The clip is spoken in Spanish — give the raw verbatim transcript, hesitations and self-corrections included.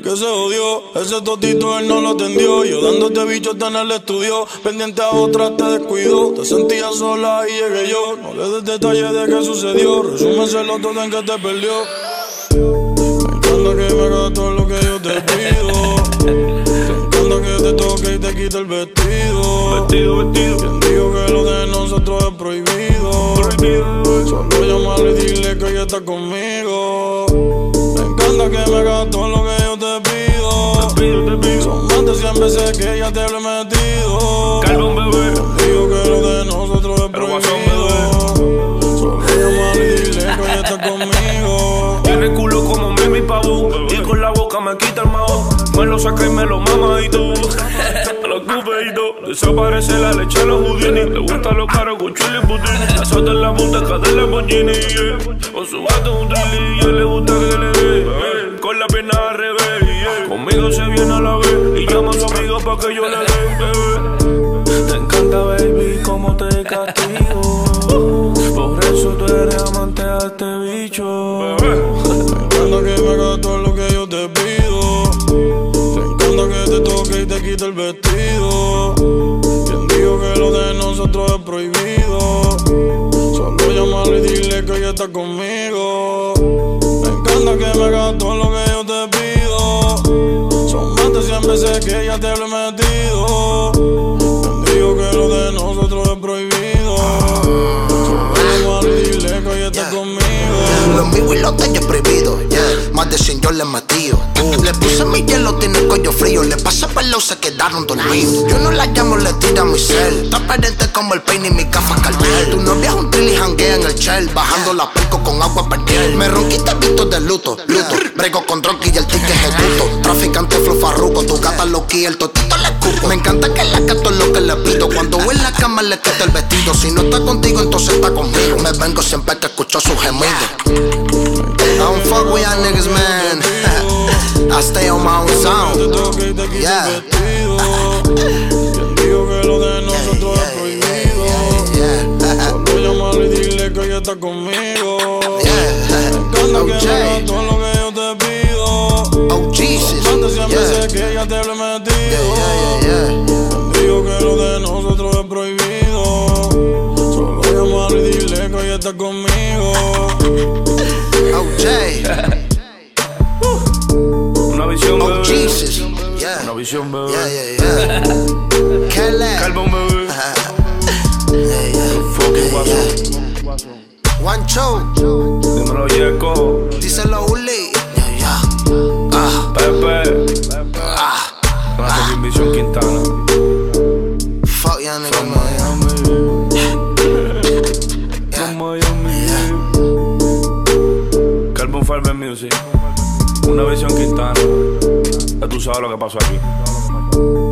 que se odió. Ese totito él no lo atendió. Yo dándote bicho en el estudio, pendiente a otra te descuidó. Te sentías sola y llegué yo. No le des detalles de qué sucedió. Resúmeselo todo en que te perdió. Me encanta que me hagas todo lo que yo te pido. Me encanta que te toque y te quite el vestido. Vestido, vestido. Quien dijo que lo de nosotros es prohibido. Prohibido. Solo llamarle y dile que ella está conmigo. Me encanta que me hagas todo lo que yo te pido. Te pido, te pido. Son más de cien veces que ella te lo he metido. Calma, bebé. Quien dijo que lo de nosotros es prohibido. Solo llamarle y dile que ella está conmigo. Tiene culo como Mimi Pavú y con la boca me quita el maho. Me lo saca y me lo mama y todo. Me lo escupe y todo. Desaparece la leche a los Houdini. Le gusta los caros con chile y putini. La sota en la montaca de Lamborghini, yeah. Con su gato un trilli, yeah. Le gusta que le dé, yeah. Con la pierna al revés, yeah. Conmigo se viene a la vez y llama a su amigo pa' que yo le dé, bebé. Te encanta, baby, como te castigo. Por eso tú eres amante a este bicho. Me encanta que me hagas todo lo que yo te pido. Te encanta que te toque y te quite el vestido. Quien dijo que lo de nosotros es prohibido. Solo llamarle y dile que ella está conmigo. Me encanta que me hagas todo lo que yo te pido. Son más de cien veces que ella te lo he metido. Quien dijo que lo de nosotros es prohibido. Solo llamarle y dile que ella está conmigo. Lo mío y lo de ella es prohibido, yeah. Más de cien yo le metí. uh. Le puse mi hielo, tiene el cuello frío. Le pasé pelo, se quedaron dormidos. Yo no la llamo, le tira mi cel. Está aparente como el peine y mi cama cartel. Tu novia es un trill y janguea en el shell. Bajando la perco con agua per piel. Me ronquita visto de luto, luto. Brego con tronqui y el tique ejecuto. Traficante flow farruco, tu gata loqui, el totito le escupo. Me encanta que la gato es lo que le pido. Cuando en la cama le quita el vestido. Si no está contigo, entonces está conmigo. Me vengo siempre que escucho su gemido. I don't fuck with y'all niggas, man. I stay on my own sound. Yeah. Quien dijo que lo de nosotros es prohibido. Solo llamarle y dile que ella está conmigo. Me encanta que me hagas todo lo que yo te pido. Oh Jesus. Son más de cien veces que ella te lo he metido. Quien dijo que lo de nosotros es prohibido. Solo llamarle y dile que ella está conmigo. O J. Una visión, Oh bebé. Jesus. Yeah. Una visión, bebé. Yeah, yeah, yeah. Kelly. Calma, bebé. Yeah, yeah. Fucking guaso. Yeah. One show. Dímelo, Yeco. Díselo, Uli. Yeah, yeah. Ah. Pepe. Ah. Una fucking visión Quintana. Fuck y'all niggas, From man. Miami. From Miami. Carbon Fiber Music. Una visión Quintana. Ya tú sabes lo que pasó aquí.